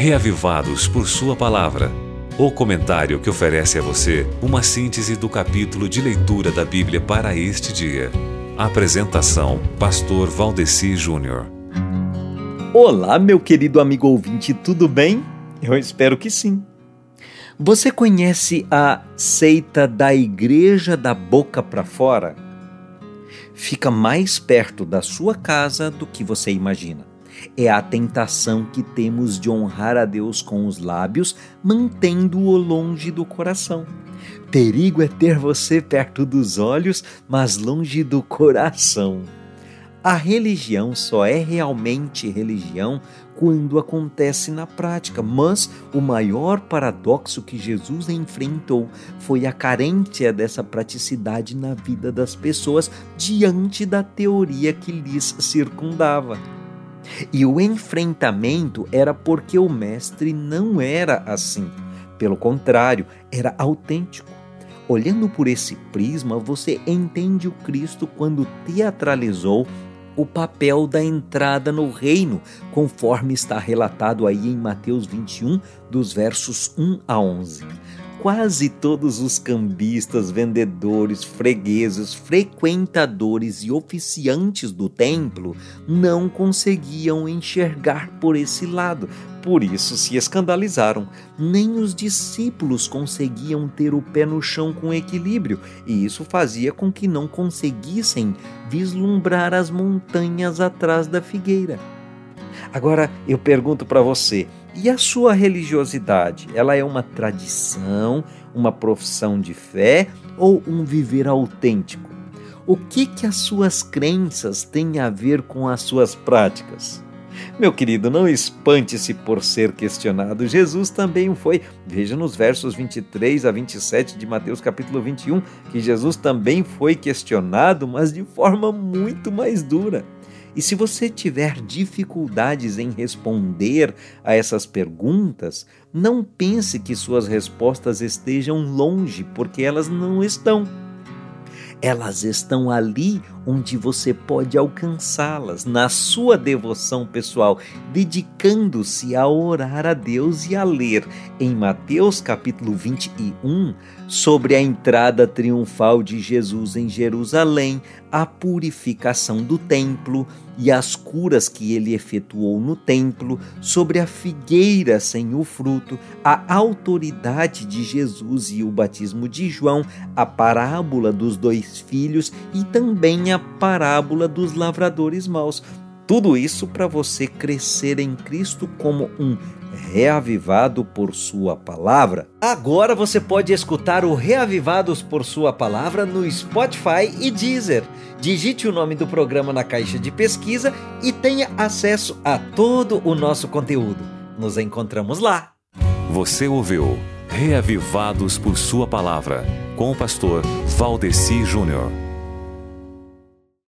Reavivados por Sua Palavra. O comentário que oferece a você uma síntese do capítulo de leitura da Bíblia para este dia. Apresentação: Pastor Valdeci Júnior. Olá, meu querido amigo ouvinte, tudo bem? Eu espero que sim. Você conhece a seita da Igreja da Boca para Fora? Fica mais perto da sua casa do que você imagina. É a tentação que temos de honrar a Deus com os lábios, mantendo-o longe do coração. Perigo é ter você perto dos olhos, mas longe do coração. A religião só é realmente religião quando acontece na prática, mas o maior paradoxo que Jesus enfrentou foi a carência dessa praticidade na vida das pessoas diante da teoria que lhes circundava. E o enfrentamento era porque o mestre não era assim. Pelo contrário, era autêntico. Olhando por esse prisma, você entende o Cristo quando teatralizou o papel da entrada no reino, conforme está relatado aí em Mateus 21, dos versos 1 a 11. Quase todos os cambistas, vendedores, fregueses, frequentadores e oficiantes do templo não conseguiam enxergar por esse lado, por isso se escandalizaram. Nem os discípulos conseguiam ter o pé no chão com equilíbrio, e isso fazia com que não conseguissem vislumbrar as montanhas atrás da figueira. Agora eu pergunto para você, e a sua religiosidade? Ela é uma tradição, uma profissão de fé ou um viver autêntico? O que as suas crenças têm a ver com as suas práticas? Meu querido, não espante-se por ser questionado. Jesus também o foi. Veja nos versos 23 a 27 de Mateus capítulo 21, que Jesus também foi questionado, mas de forma muito mais dura. E se você tiver dificuldades em responder a essas perguntas, não pense que suas respostas estejam longe, porque elas não estão. Elas estão ali onde você pode alcançá-las, na sua devoção pessoal, dedicando-se a orar a Deus e a ler em Mateus capítulo 21 sobre a entrada triunfal de Jesus em Jerusalém, a purificação do templo e as curas que ele efetuou no templo, sobre a figueira sem o fruto, a autoridade de Jesus e o batismo de João, a parábola dos 2 filhos e também a parábola dos lavradores maus. Tudo isso para você crescer em Cristo como um reavivado por Sua Palavra. Agora você pode escutar o Reavivados por Sua Palavra no Spotify e Deezer. Digite o nome do programa na caixa de pesquisa e tenha acesso a todo o nosso conteúdo. Nos encontramos lá. Você ouviu Reavivados por Sua Palavra, com o pastor Valdeci Júnior.